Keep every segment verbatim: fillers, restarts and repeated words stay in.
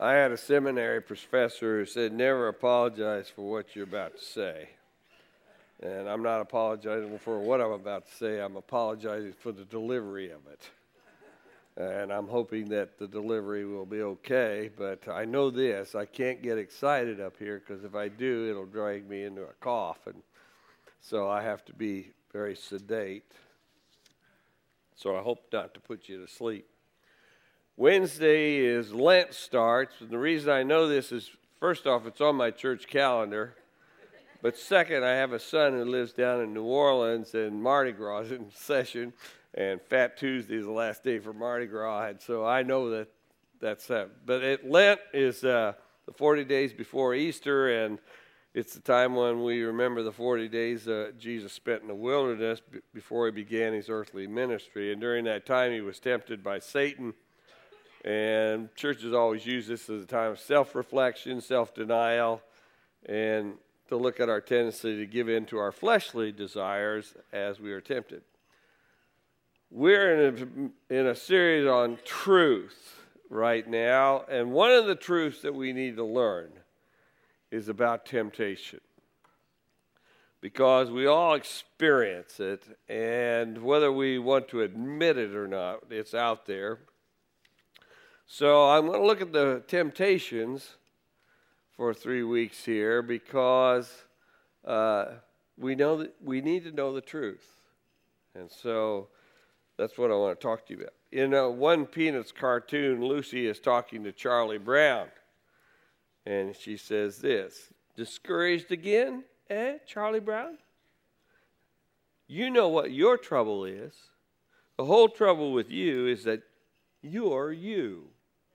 I had a seminary professor who said, never apologize for what you're about to say. And I'm not apologizing for what I'm about to say. I'm apologizing for the delivery of it. And I'm hoping that the delivery will be okay. But I know this, I can't get excited up here because if I do, it'll drag me into a cough. And so I have to be very sedate. So I hope not to put you to sleep. Wednesday is Lent starts, and the reason I know this is, first off, it's on my church calendar, but second, I have a son who lives down in New Orleans, and Mardi Gras is in session, and Fat Tuesday is the last day for Mardi Gras, and so I know that that's that. But it, Lent is uh, the forty days before Easter, and it's the time when we remember the forty days uh, Jesus spent in the wilderness b- before he began his earthly ministry, and during that time he was tempted by Satan. And churches always use this as a time of self-reflection, self-denial, and to look at our tendency to give in to our fleshly desires as we are tempted. We're in a, in a series on truth right now, and one of the truths that we need to learn is about temptation. Because we all experience it, and whether we want to admit it or not, it's out there. So I'm going to look at the temptations for three weeks here because uh, we know that we need to know the truth. And so that's what I want to talk to you about. In a one Peanuts cartoon, Lucy is talking to Charlie Brown. And she says this, "Discouraged again, eh, Charlie Brown? You know what your trouble is. The whole trouble with you is that you're you."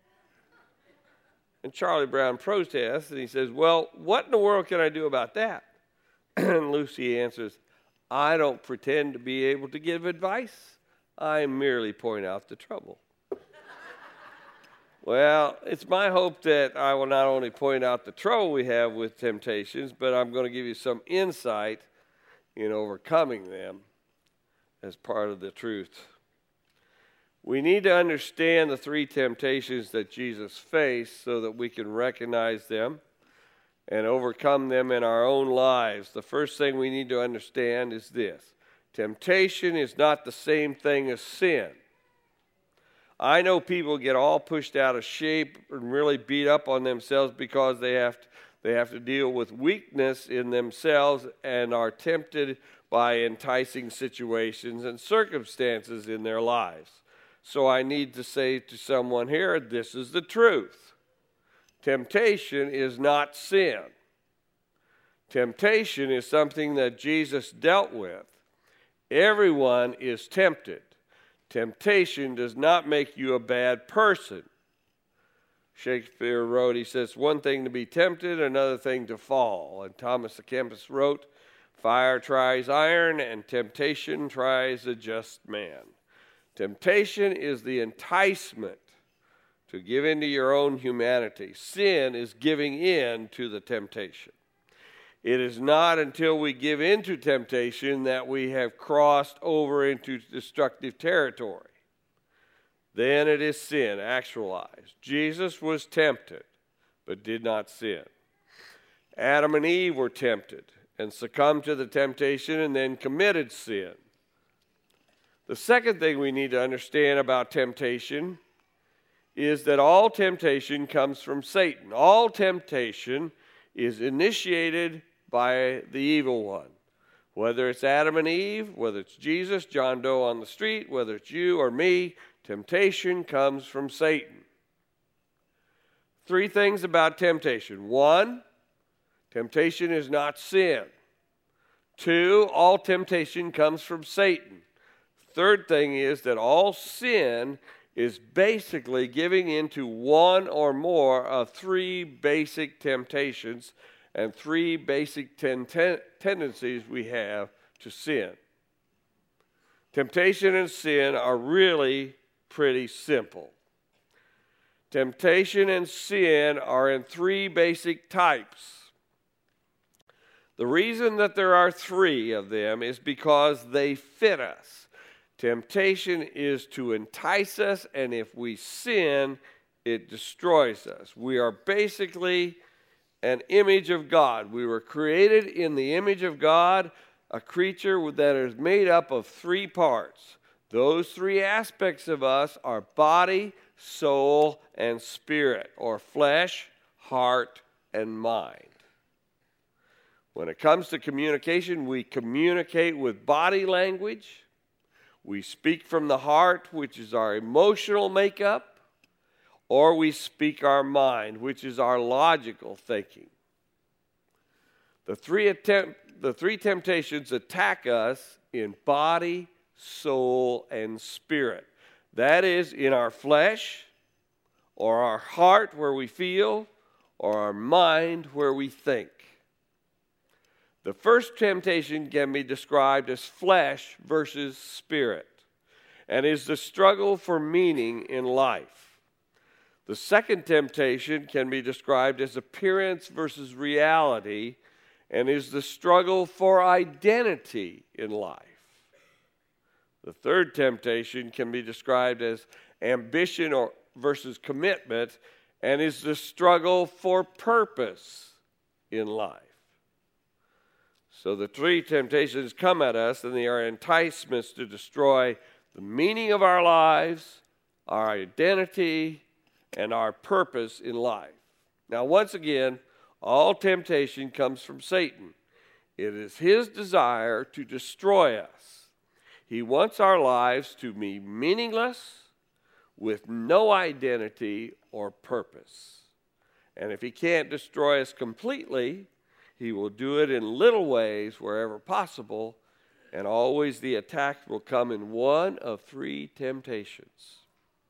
And Charlie Brown protests, and he says, "Well, what in the world can I do about that?" And Lucy answers, "I don't pretend to be able to give advice. I merely point out the trouble." Well, it's my hope that I will not only point out the trouble we have with temptations, but I'm going to give you some insight in overcoming them as part of the truth. We need to understand the three temptations that Jesus faced so that we can recognize them and overcome them in our own lives. The first thing we need to understand is this: temptation is not the same thing as sin. I know people get all pushed out of shape and really beat up on themselves because they have to, they have to deal with weakness in themselves and are tempted by enticing situations and circumstances in their lives. So I need to say to someone here, this is the truth. Temptation is not sin. Temptation is something that Jesus dealt with. Everyone is tempted. Temptation does not make you a bad person. Shakespeare wrote, he says, one thing to be tempted, another thing to fall. And Thomas à Kempis wrote, fire tries iron and temptation tries a just man. Temptation is the enticement to give in to your own humanity. Sin is giving in to the temptation. It is not until we give in to temptation that we have crossed over into destructive territory. Then it is sin actualized. Jesus was tempted, but did not sin. Adam and Eve were tempted and succumbed to the temptation and then committed sin. The second thing we need to understand about temptation is that all temptation comes from Satan. All temptation is initiated by the evil one. Whether it's Adam and Eve, whether it's Jesus, John Doe on the street, whether it's you or me, temptation comes from Satan. Three things about temptation. One, temptation is not sin. Two, all temptation comes from Satan. Third thing is that all sin is basically giving into one or more of three basic temptations and three basic ten- ten- tendencies we have to sin. Temptation and sin are really pretty simple. Temptation and sin are in three basic types. The reason that there are three of them is because they fit us. Temptation is to entice us, and if we sin, it destroys us. We are basically an image of God. We were created in the image of God, a creature that is made up of three parts. Those three aspects of us are body, soul, and spirit, or flesh, heart, and mind. When it comes to communication, we communicate with body language. We speak from the heart, which is our emotional makeup, or we speak our mind, which is our logical thinking. The three, attempt, the three temptations attack us in body, soul, and spirit. That is, in our flesh, or our heart where we feel, or our mind where we think. The first temptation can be described as flesh versus spirit, and is the struggle for meaning in life. The second temptation can be described as appearance versus reality, and is the struggle for identity in life. The third temptation can be described as ambition or versus commitment, and is the struggle for purpose in life. So the three temptations come at us, and they are enticements to destroy the meaning of our lives, our identity, and our purpose in life. Now, once again, all temptation comes from Satan. It is his desire to destroy us. He wants our lives to be meaningless, with no identity or purpose. And if he can't destroy us completely, he will do it in little ways wherever possible, and always the attack will come in one of three temptations.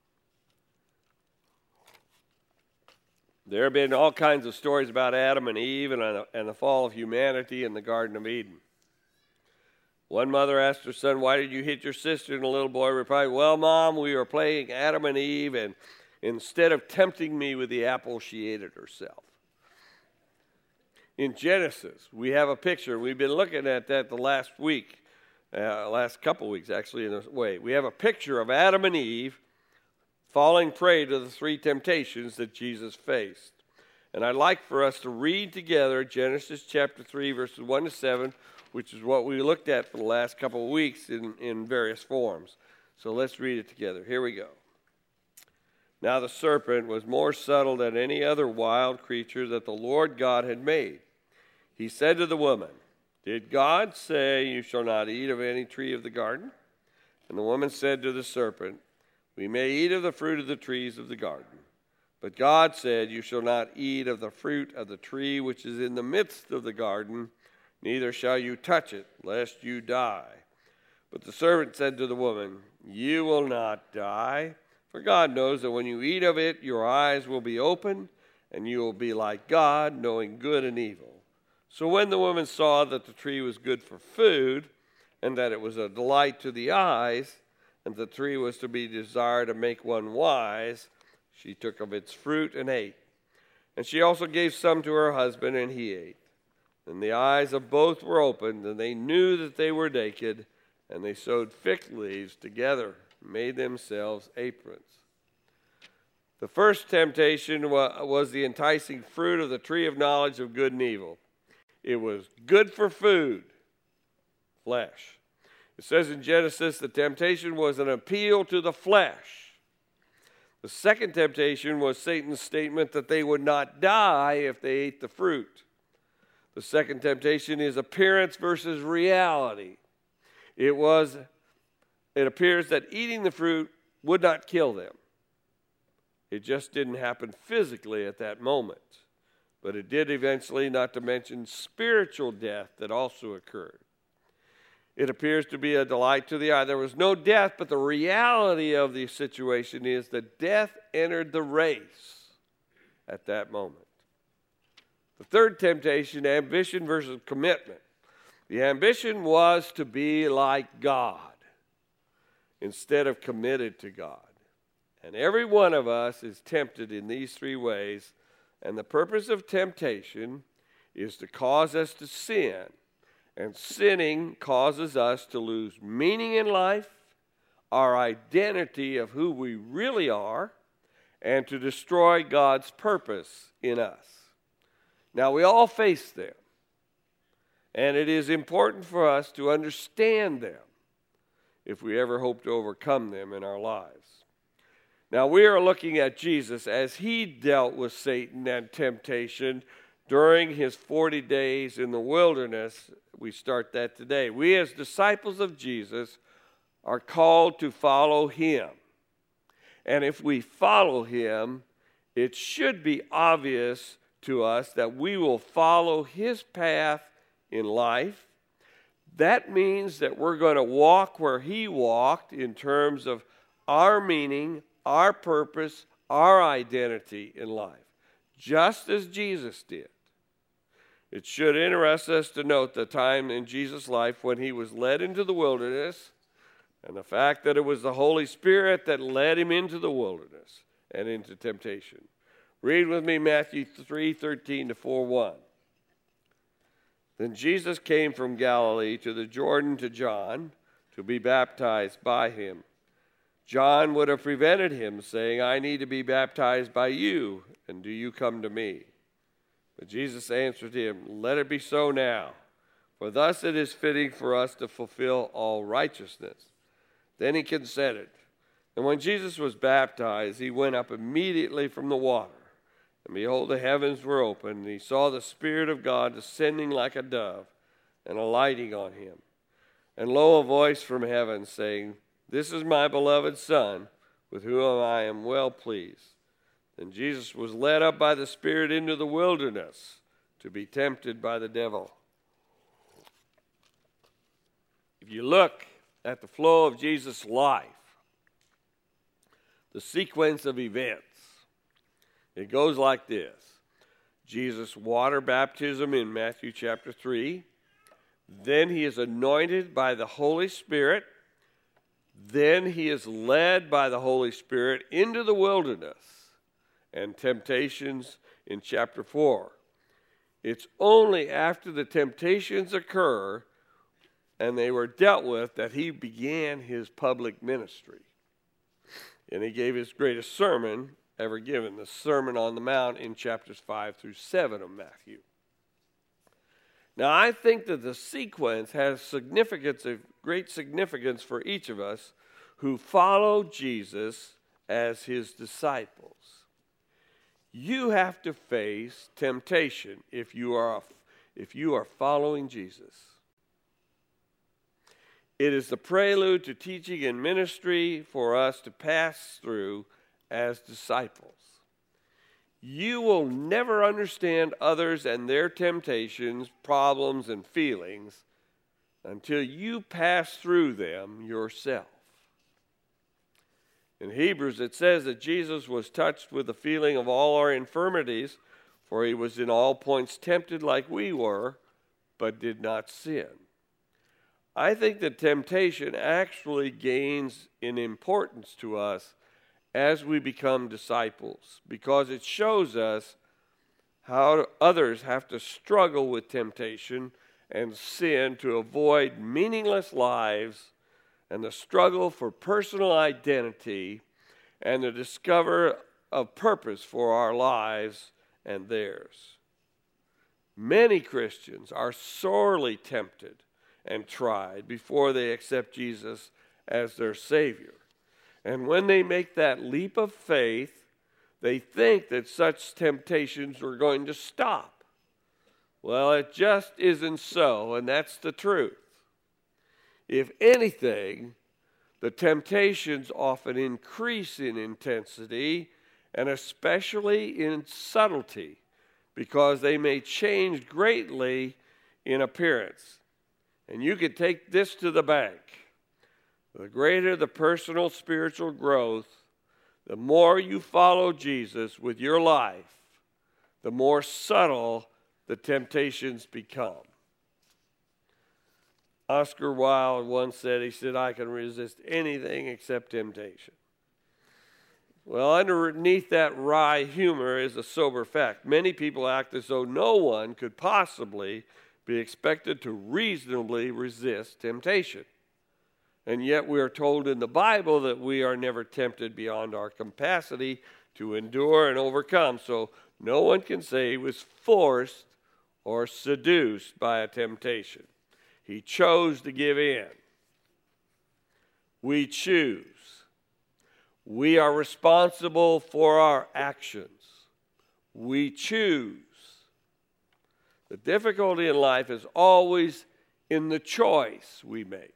There have been all kinds of stories about Adam and Eve and, and the fall of humanity in the Garden of Eden. One mother asked her son, "Why did you hit your sister?" And the little boy replied, "Well, Mom, we were playing Adam and Eve, and instead of tempting me with the apple, she ate it herself." In Genesis, we have a picture. We've been looking at that the last week, uh, last couple weeks, actually, in a way. We have a picture of Adam and Eve falling prey to the three temptations that Jesus faced. And I'd like for us to read together Genesis chapter three, verses one to seven, which is what we looked at for the last couple of weeks in, in various forms. So let's read it together. Here we go. Now the serpent was more subtle than any other wild creature that the Lord God had made. He said to the woman, "Did God say you shall not eat of any tree of the garden?" And the woman said to the serpent, "We may eat of the fruit of the trees of the garden. But God said, you shall not eat of the fruit of the tree which is in the midst of the garden, neither shall you touch it, lest you die." But the serpent said to the woman, "You will not die, for God knows that when you eat of it, your eyes will be opened, and you will be like God, knowing good and evil." So when the woman saw that the tree was good for food, and that it was a delight to the eyes, and the tree was to be desired to make one wise, she took of its fruit and ate. And she also gave some to her husband, and he ate. And the eyes of both were opened, and they knew that they were naked, and they sewed fig leaves together, and made themselves aprons. The first temptation was the enticing fruit of the tree of knowledge of good and evil. It was good for food, flesh. It says in Genesis, the temptation was an appeal to the flesh. The second temptation was Satan's statement that they would not die if they ate the fruit. The second temptation is appearance versus reality. It was, it appears that eating the fruit would not kill them. It just didn't happen physically at that moment. But it did eventually, not to mention spiritual death that also occurred. It appears to be a delight to the eye. There was no death, but the reality of the situation is that death entered the race at that moment. The third temptation, ambition versus commitment. The ambition was to be like God instead of committed to God. And every one of us is tempted in these three ways. And the purpose of temptation is to cause us to sin. And sinning causes us to lose meaning in life, our identity of who we really are, and to destroy God's purpose in us. Now, we all face them, and it is important for us to understand them if we ever hope to overcome them in our lives. Now, we are looking at Jesus as he dealt with Satan and temptation during his forty days in the wilderness. We start that today. We as disciples of Jesus are called to follow him. And if we follow him, it should be obvious to us that we will follow his path in life. That means that we're going to walk where he walked in terms of our meaning, our purpose, our identity in life, just as Jesus did. It should interest us to note the time in Jesus' life when he was led into the wilderness, and the fact that it was the Holy Spirit that led him into the wilderness and into temptation. Read with me Matthew three thirteen to four one. Then Jesus came from Galilee to the Jordan to John to be baptized by him. John would have prevented him, saying, I need to be baptized by you, and do you come to me? But Jesus answered him, let it be so now, for thus it is fitting for us to fulfill all righteousness. Then he consented. And when Jesus was baptized, he went up immediately from the water. And behold, the heavens were opened, and he saw the Spirit of God descending like a dove and alighting on him. And lo, a voice from heaven saying, this is my beloved Son, with whom I am well pleased. Then Jesus was led up by the Spirit into the wilderness to be tempted by the devil. If you look at the flow of Jesus' life, the sequence of events, it goes like this. Jesus' water baptism in Matthew chapter three. Then he is anointed by the Holy Spirit. Then he is led by the Holy Spirit into the wilderness and temptations in chapter four. It's only after the temptations occur and they were dealt with that he began his public ministry. And he gave his greatest sermon ever given, the Sermon on the Mount in chapters five through seven of Matthew. Now, I think that the sequence has significance, of great significance for each of us who follow Jesus as his disciples. You have to face temptation if you are, if you are following Jesus. It is the prelude to teaching and ministry for us to pass through as disciples. You will never understand others and their temptations, problems, and feelings until you pass through them yourself. In Hebrews, it says that Jesus was touched with the feeling of all our infirmities, for he was in all points tempted like we were, but did not sin. I think that temptation actually gains in importance to us as we become disciples, because it shows us how others have to struggle with temptation and sin to avoid meaningless lives and the struggle for personal identity and the discover of purpose for our lives and theirs. Many Christians are sorely tempted and tried before they accept Jesus as their Savior. And when they make that leap of faith, they think that such temptations are going to stop. Well, it just isn't so, and that's the truth. If anything, the temptations often increase in intensity and especially in subtlety, because they may change greatly in appearance. And you could take this to the bank. The greater the personal spiritual growth, the more you follow Jesus with your life, the more subtle the temptations become. Oscar Wilde once said, he said, I can resist anything except temptation. Well, underneath that wry humor is a sober fact. Many people act as though no one could possibly be expected to reasonably resist temptation. And yet we are told in the Bible that we are never tempted beyond our capacity to endure and overcome. So no one can say he was forced or seduced by a temptation. He chose to give in. We choose. We are responsible for our actions. We choose. The difficulty in life is always in the choice we make.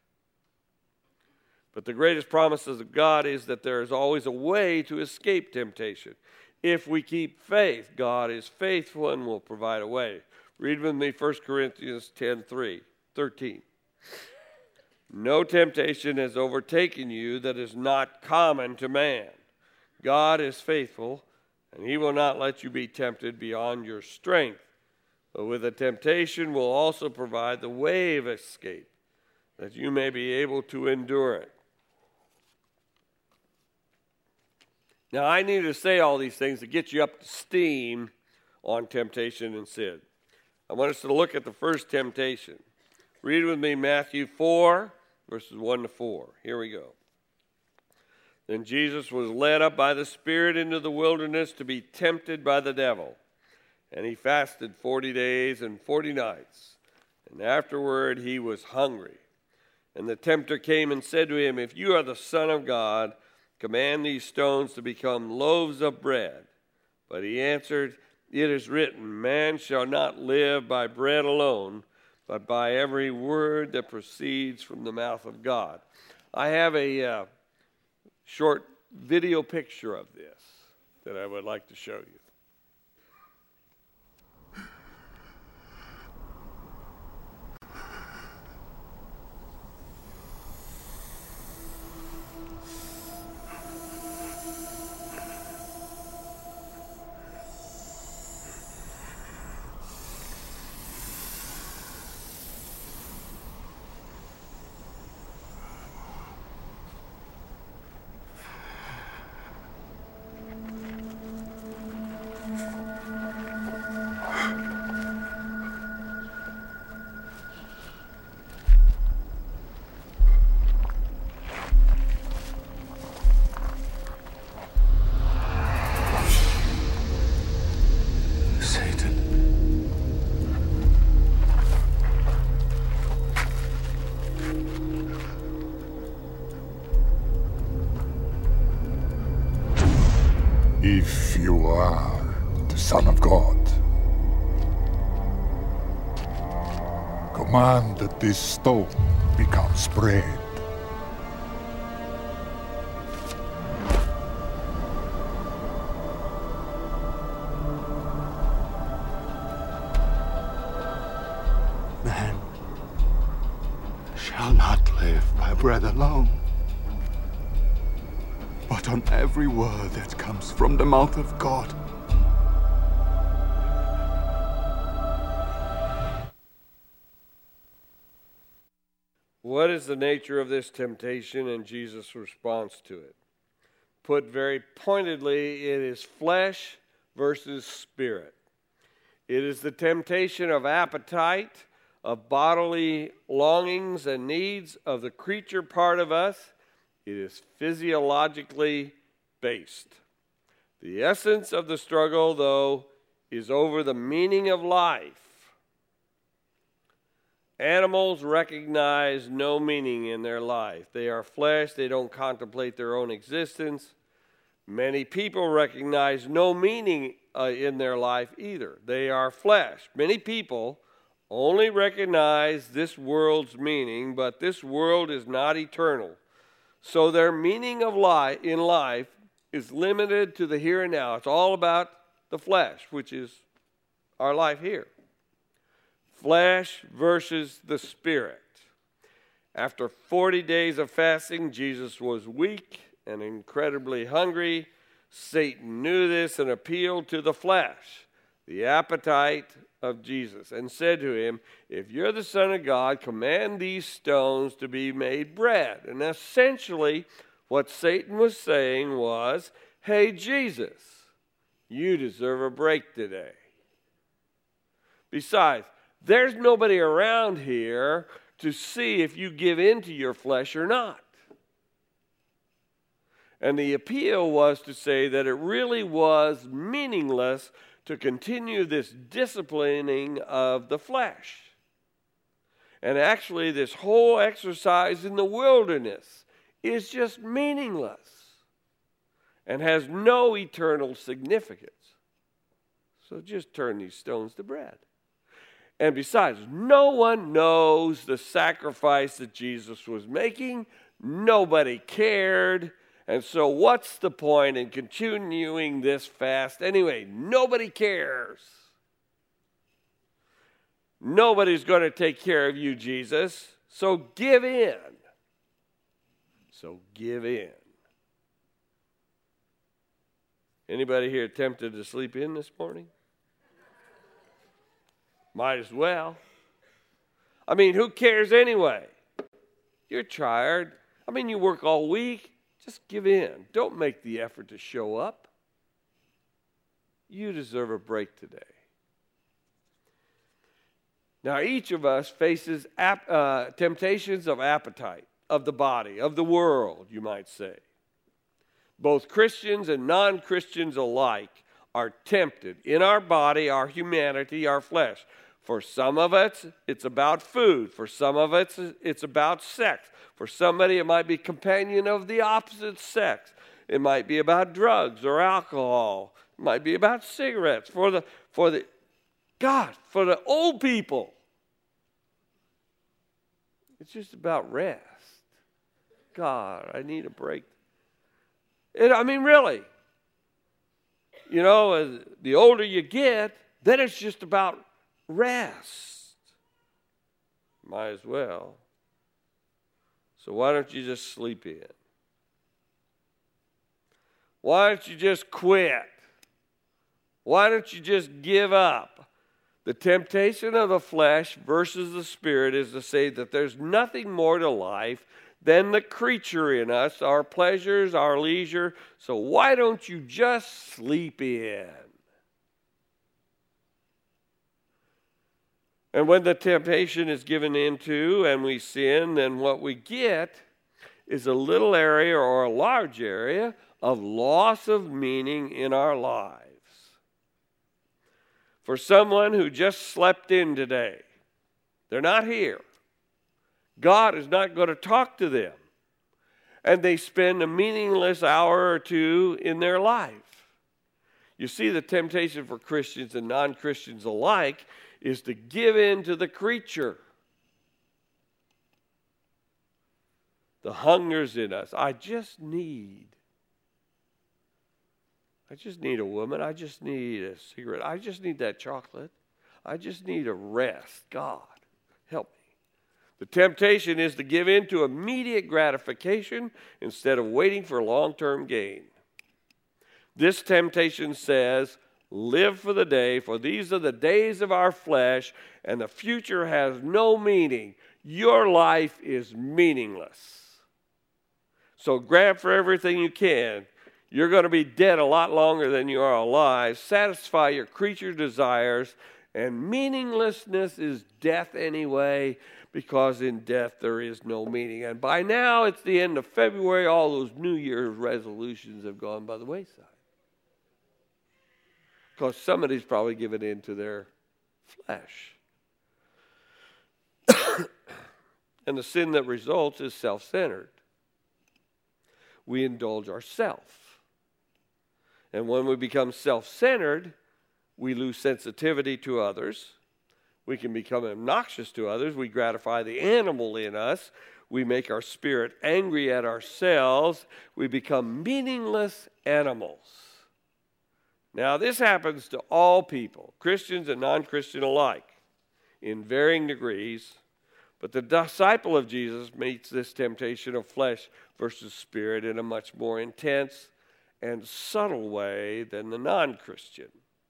But the greatest promises of God is that there is always a way to escape temptation. If we keep faith, God is faithful and will provide a way. Read with me First Corinthians ten, three, thirteen. No temptation has overtaken you that is not common to man. God is faithful, and he will not let you be tempted beyond your strength. But with the temptation will also provide the way of escape, that you may be able to endure it. Now, I need to say all these things to get you up to steam on temptation and sin. I want us to look at the first temptation. Read with me Matthew four, verses one to four. Here we go. Then Jesus was led up by the Spirit into the wilderness to be tempted by the devil. And he fasted forty days and forty nights. And afterward he was hungry. And the tempter came and said to him, If you are the Son of God, command these stones to become loaves of bread. But he answered, It is written, Man shall not live by bread alone, but by every word that proceeds from the mouth of God. I have a uh, short video picture of this that I would like to show you. If you are the Son of God, command that this stone becomes bread. Man shall not live by bread alone, but on every word that comes from the mouth of God. What is the nature of this temptation and Jesus' response to it? Put very pointedly, it is flesh versus spirit. It is the temptation of appetite, of bodily longings and needs of the creature part of us. It is physiologically based. The essence of the struggle, though, is over the meaning of life. Animals recognize no meaning in their life. They are flesh. They don't contemplate their own existence. Many people recognize no meaning uh, in their life either. They are flesh. Many people only recognize this world's meaning, but this world is not eternal. So their meaning of life in life is limited to the here and now. It's all about the flesh, which is our life here. Flesh versus the spirit. After forty days of fasting, Jesus was weak and incredibly hungry. Satan knew this and appealed to the flesh, the appetite of Jesus, and said to him, If you're the Son of God, command these stones to be made bread. And essentially, what Satan was saying was, Hey, Jesus, you deserve a break today. Besides, there's nobody around here to see if you give in to your flesh or not. And the appeal was to say that it really was meaningless to continue this disciplining of the flesh. And actually, this whole exercise in the wilderness is just meaningless and has no eternal significance. So just turn these stones to bread. And besides, no one knows the sacrifice that Jesus was making. Nobody cared. And so what's the point in continuing this fast anyway? Nobody cares. Nobody's going to take care of you, Jesus. So give in. So give in. Anybody here tempted to sleep in this morning? Might as well. I mean, who cares anyway? You're tired. I mean, you work all week. Just give in. Don't make the effort to show up. You deserve a break today. Now, each of us faces ap- uh, temptations of appetite, of the body, of the world, you might say. Both Christians and non-Christians alike are tempted in our body, our humanity, our flesh. For some of us, it's about food. For some of us, it's about sex. For somebody, it might be companion of the opposite sex. It might be about drugs or alcohol. It might be about cigarettes. For the, for the, God, for the old people, it's just about rest. God, I need a break. And I mean, really, you know, as the older you get, then it's just about rest. Might as well. So why don't you just sleep in? Why don't you just quit? Why don't you just give up? The temptation of the flesh versus the spirit is to say that there's nothing more to life than the creature in us, our pleasures, our leisure. So why don't you just sleep in? And when the temptation is given into and we sin, then what we get is a little area or a large area of loss of meaning in our lives. For someone who just slept in today, they're not here. God is not going to talk to them. And they spend a meaningless hour or two in their life. You see, the temptation for Christians and non-Christians alike is to give in to the creature. The hunger's in us. I just need. I just need a woman. I just need a cigarette. I just need that chocolate. I just need a rest. God, help me. The temptation is to give in to immediate gratification instead of waiting for long-term gain. This temptation says, live for the day, for these are the days of our flesh, and the future has no meaning. Your life is meaningless. So grab for everything you can. You're going to be dead a lot longer than you are alive. Satisfy your creature desires, and meaninglessness is death anyway, because in death there is no meaning. And by now, it's the end of February. All those New Year's resolutions have gone by the wayside. Because somebody's probably given in to their flesh. And the sin that results is self-centered. We indulge ourselves. And when we become self-centered, we lose sensitivity to others. We can become obnoxious to others. We gratify the animal in us. We make our spirit angry at ourselves. We become meaningless animals. Now, this happens to all people, Christians and non-Christian alike, in varying degrees. But the disciple of Jesus meets this temptation of flesh versus spirit in a much more intense and subtle way than the non-Christian.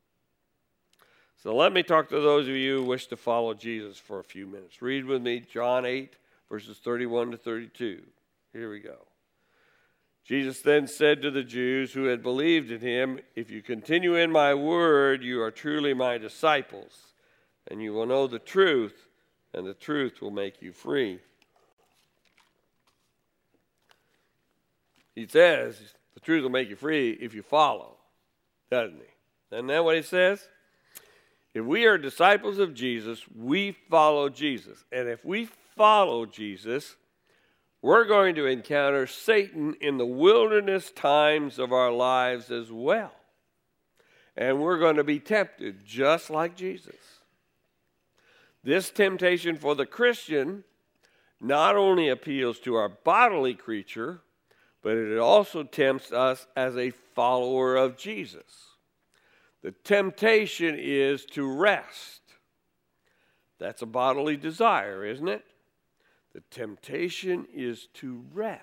So let me talk to those of you who wish to follow Jesus for a few minutes. Read with me John eight, verses thirty-one to thirty-two. Here we go. Jesus then said to the Jews who had believed in him, if you continue in my word, you are truly my disciples, and you will know the truth, and the truth will make you free. He says, The truth will make you free if you follow, doesn't he? Isn't that what he says? If we are disciples of Jesus, we follow Jesus. And if we follow Jesus, we're going to encounter Satan in the wilderness times of our lives as well. And we're going to be tempted just like Jesus. This temptation for the Christian not only appeals to our bodily creature, but it also tempts us as a follower of Jesus. The temptation is to rest. That's a bodily desire, isn't it? The temptation is to rest.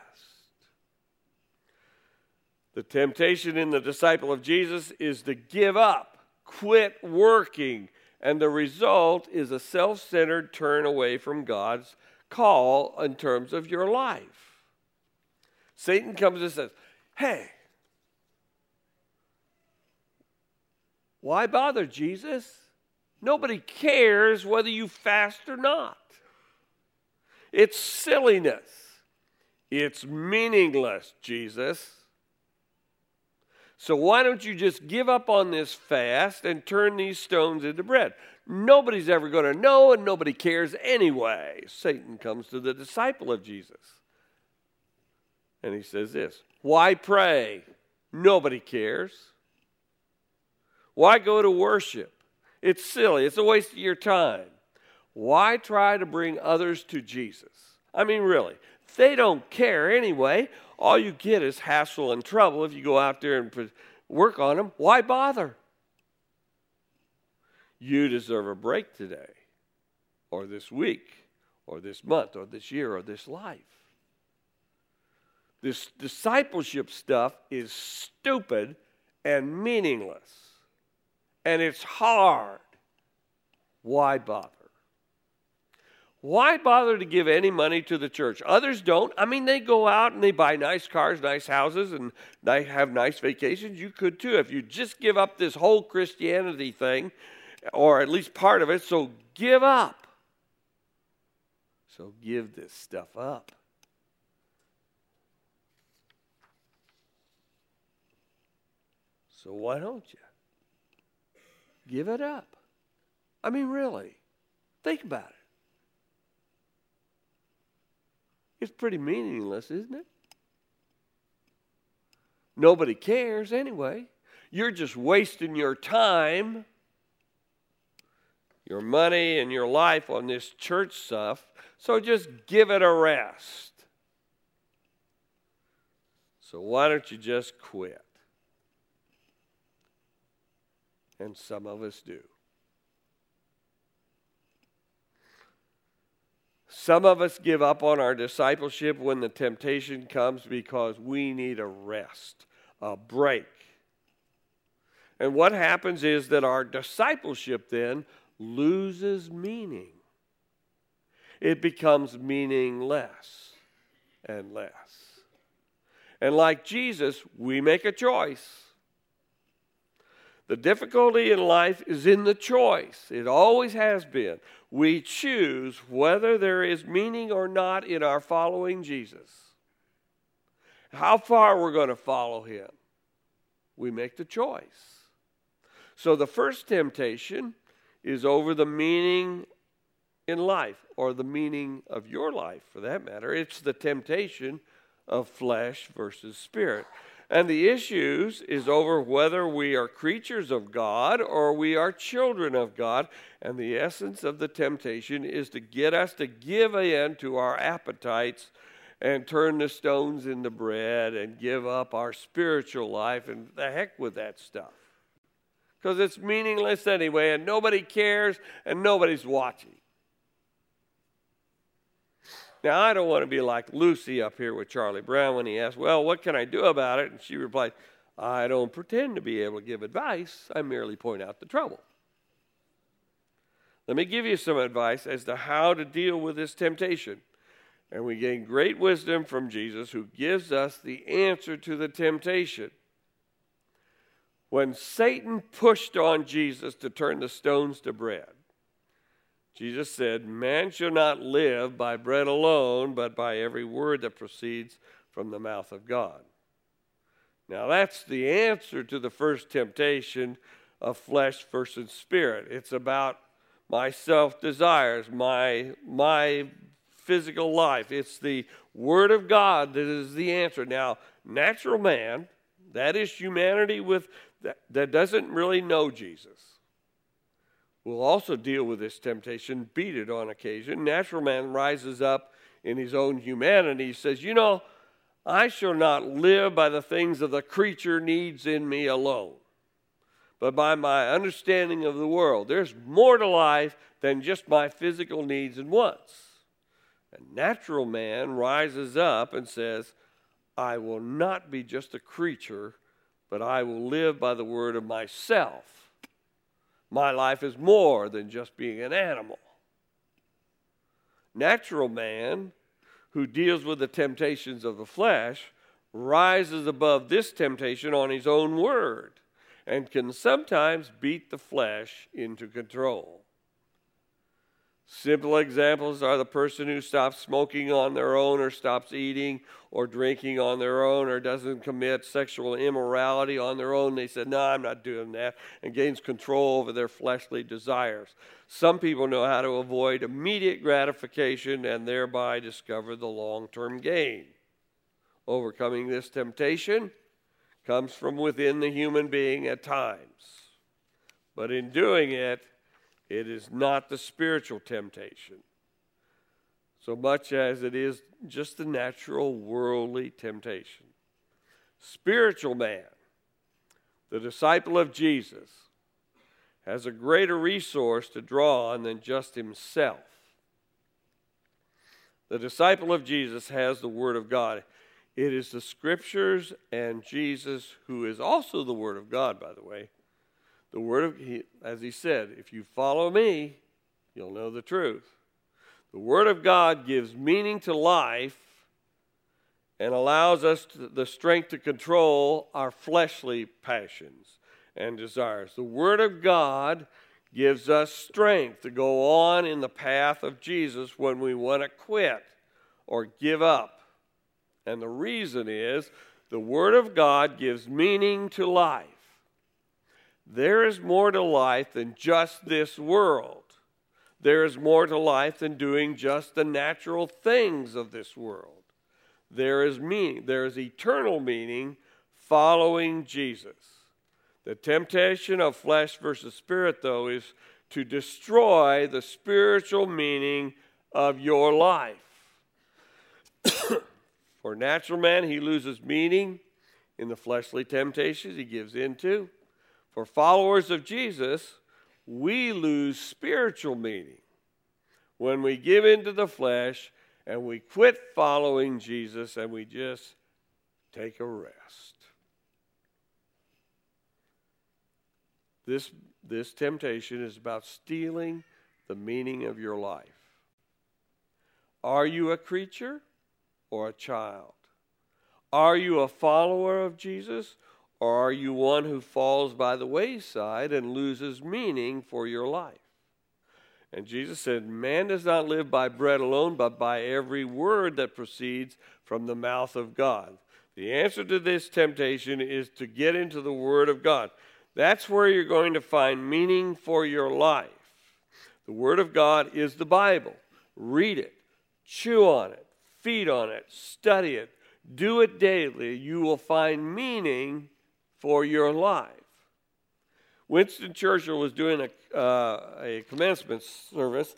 The temptation in the disciple of Jesus is to give up, quit working, and the result is a self-centered turn away from God's call in terms of your life. Satan comes and says, hey, why bother, Jesus? Nobody cares whether you fast or not. It's silliness. It's meaningless, Jesus. So why don't you just give up on this fast and turn these stones into bread? Nobody's ever going to know, and nobody cares anyway. Satan comes to the disciple of Jesus. And he says this, why pray? Nobody cares. Why go to worship? It's silly. It's a waste of your time. Why try to bring others to Jesus? I mean, really, they don't care anyway. All you get is hassle and trouble if you go out there and work on them. Why bother? You deserve a break today, or this week, or this month, or this year, or this life. This discipleship stuff is stupid and meaningless. And it's hard. Why bother? Why bother to give any money to the church? Others don't. I mean, they go out and they buy nice cars, nice houses, and they have nice vacations. You could too if you just give up this whole Christianity thing, or at least part of it. So give up. So give this stuff up. So why don't you? Give it up. I mean, really, think about it. It's pretty meaningless, isn't it? Nobody cares anyway. You're just wasting your time, your money, and your life on this church stuff. So just give it a rest. So why don't you just quit? And some of us do. Some of us give up on our discipleship when the temptation comes because we need a rest, a break. And what happens is that our discipleship then loses meaning. It becomes meaningless and less. And like Jesus, we make a choice. The difficulty in life is in the choice. It always has been. We choose whether there is meaning or not in our following Jesus. How far we're going to follow him. We make the choice. So the first temptation is over the meaning in life, or the meaning of your life for that matter. It's the temptation of flesh versus spirit. And the issues is over whether we are creatures of God or we are children of God. And the essence of the temptation is to get us to give in to our appetites and turn the stones into bread and give up our spiritual life, and the heck with that stuff. Because it's meaningless anyway, and nobody cares, and nobody's watching. Now, I don't want to be like Lucy up here with Charlie Brown when he asked, well, what can I do about it? And she replied, I don't pretend to be able to give advice. I merely point out the trouble. Let me give you some advice as to how to deal with this temptation. And we gain great wisdom from Jesus, who gives us the answer to the temptation. When Satan pushed on Jesus to turn the stones to bread, Jesus said, man shall not live by bread alone, but by every word that proceeds from the mouth of God. Now that's the answer to the first temptation of flesh versus spirit. It's about my self-desires, my, my physical life. It's the Word of God that is the answer. Now, natural man, that is humanity with that, that doesn't really know Jesus, will also deal with this temptation, beat it on occasion. Natural man rises up in his own humanity. He says, you know, I shall not live by the things that the creature needs in me alone, but by my understanding of the world. There's more to life than just my physical needs and wants. A natural man rises up and says, I will not be just a creature, but I will live by the word of myself. My life is more than just being an animal. Natural man, who deals with the temptations of the flesh, rises above this temptation on his own word and can sometimes beat the flesh into control. Simple examples are the person who stops smoking on their own, or stops eating or drinking on their own, or doesn't commit sexual immorality on their own. They said, no, I'm not doing that, and gains control over their fleshly desires. Some people know how to avoid immediate gratification and thereby discover the long-term gain. Overcoming this temptation comes from within the human being at times. But in doing it, it is not the spiritual temptation, so much as it is just the natural worldly temptation. Spiritual man, the disciple of Jesus, has a greater resource to draw on than just himself. The disciple of Jesus has the Word of God. It is the Scriptures and Jesus, who is also the Word of God, by the way. The Word of, he, as he said, if you follow me, you'll know the truth. The Word of God gives meaning to life and allows us to, the strength to control our fleshly passions and desires. The Word of God gives us strength to go on in the path of Jesus when we want to quit or give up. And the reason is the Word of God gives meaning to life. There is more to life than just this world. There is more to life than doing just the natural things of this world. There is meaning. There is eternal meaning following Jesus. The temptation of flesh versus spirit, though, is to destroy the spiritual meaning of your life. For natural man, he loses meaning in the fleshly temptations he gives into. For followers of Jesus, we lose spiritual meaning when we give into the flesh and we quit following Jesus and we just take a rest. This, this temptation is about stealing the meaning of your life. Are you a creature or a child? Are you a follower of Jesus, or are you one who falls by the wayside and loses meaning for your life? And Jesus said, man does not live by bread alone, but by every word that proceeds from the mouth of God. The answer to this temptation is to get into the Word of God. That's where you're going to find meaning for your life. The Word of God is the Bible. Read it, chew on it, feed on it, study it, do it daily. You will find meaning for your life. Winston Churchill was doing a, uh, a commencement service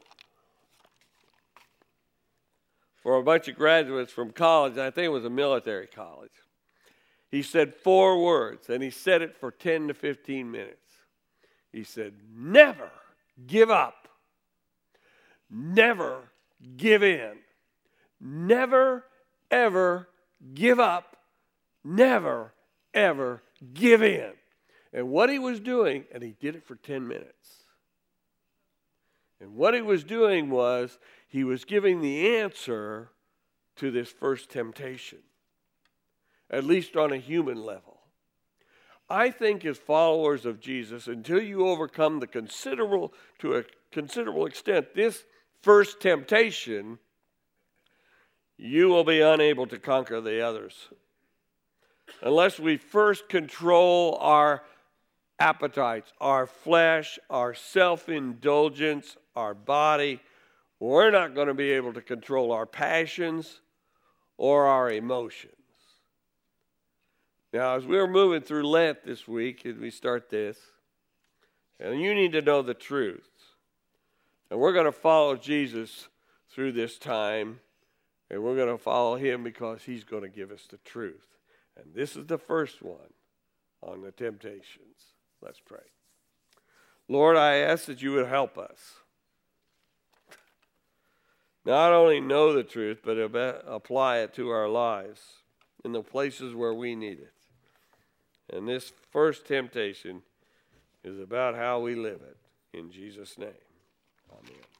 for a bunch of graduates from college. I think it was a military college. He said four words, and he said it for ten to fifteen minutes. He said, never give up. Never give in. Never, ever give up. Never, ever give in. And what he was doing, and he did it for ten minutes. And what he was doing was he was giving the answer to this first temptation, at least on a human level. I think as followers of Jesus, until you overcome the considerable, to a considerable extent, this first temptation, you will be unable to conquer the others. unless we first control our appetites, our flesh, our self-indulgence, our body, we're not going to be able to control our passions or our emotions. Now, as we're moving through Lent this week, as we start this, and you need to know the truth. And we're going to follow Jesus through this time, and we're going to follow him because he's going to give us the truth. And this is the first one on the temptations. Let's pray. Lord, I ask that you would help us not only know the truth, but apply it to our lives in the places where we need it. And this first temptation is about how we live it. In Jesus' name, amen.